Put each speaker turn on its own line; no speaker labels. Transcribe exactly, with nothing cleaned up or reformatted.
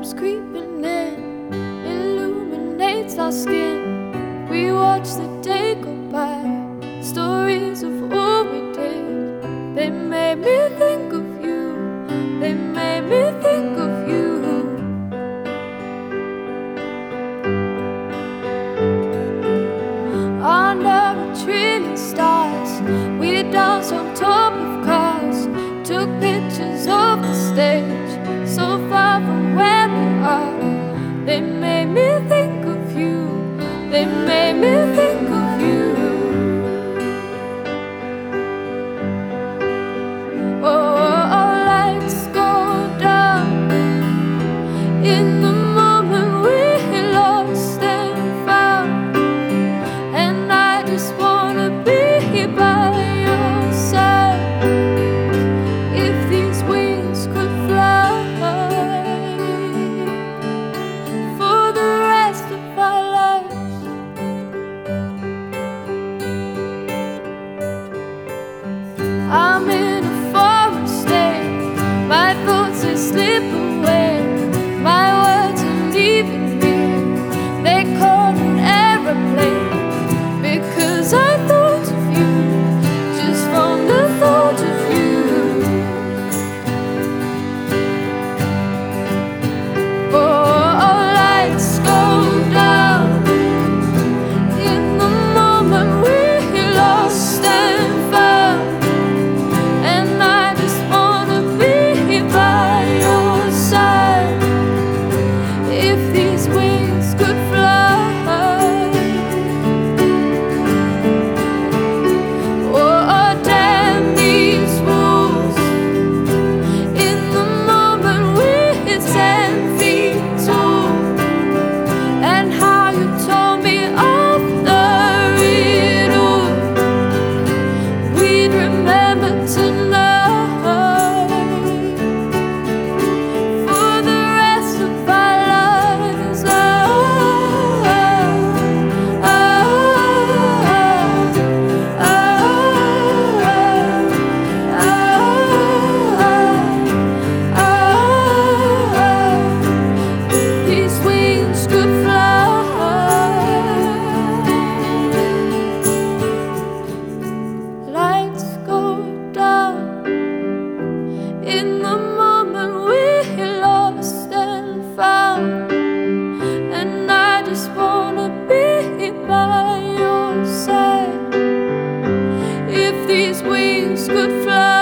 comes creeping in, illuminates our skin. We watch the day go by, stories of all we did. They made me think of you, they made me think of you. Under a trillion stars, we danced on top of cars, took pictures of the stage, so far from where we are. They made me think of you, they made me think of you. Oh, our lights go down in the moment we lost and found, and I just wanna be by your side. If these wings could fly for the rest of our lives, I'm in a foreign state, my thoughts they slip away, my words are leaving me, they caught an aeroplane, because I thought of you, just from the thought of you. Oh, our lights go down in the moment we lost and found, and I just wanna be by your side. If these wings could fly, oh damn these rules. In the moment we're ten feet tall, and how you told me of the riddle we'd remember tonight for the rest of our lives. Oh, oh, oh, oh, oh. These wings could fly, lights go down in the moment we lost and found, and I just wanna be by your side. If these wings could fly.